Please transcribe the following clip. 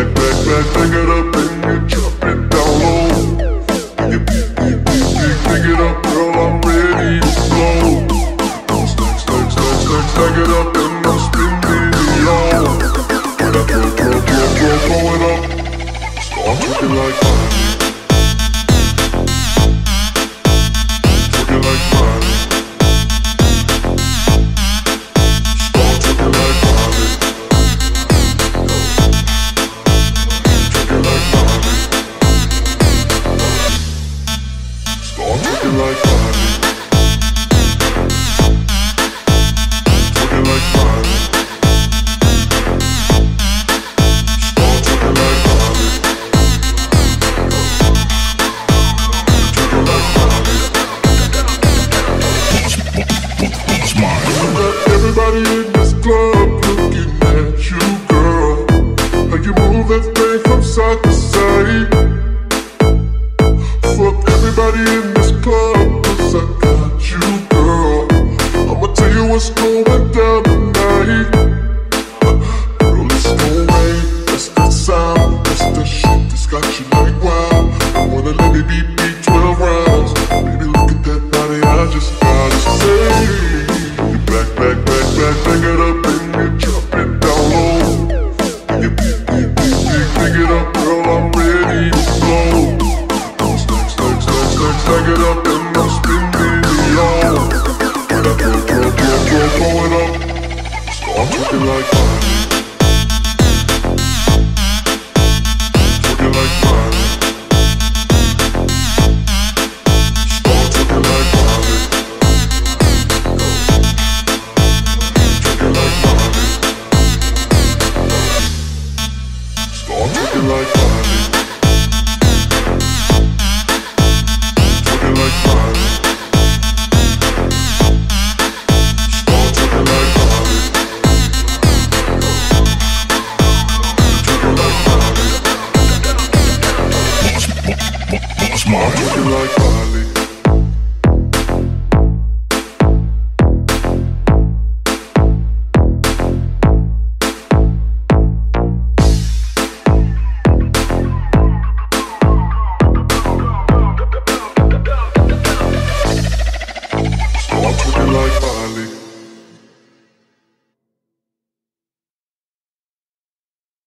back it up and you drop it down low. And you pick it up, girl, I'm ready to blow. Stack it up and I'm spinning it all. When I throw it up, start twerking like mine. Twerking like mine. Start twerking like mine. Twerking like mine. Start twerking like mine. Everybody in this club looking at you, girl. How you move that thing from side to side. Fuck everybody in this club, 'cause I got you, girl. I'ma tell you what's going down tonight. Girl, it's no rain, that's that sound. That's the shit that's got you like wow. I wanna let me beat 12 rounds. Baby, look at that body, I just gotta say. Back it up and you drop it down low. And you pick it up, girl, I'm ready to blow. Stack it up and I'm spinning it all. When I throw it up, start twerking like mine. Twerking like mine. Start twerking like mine. Like mine.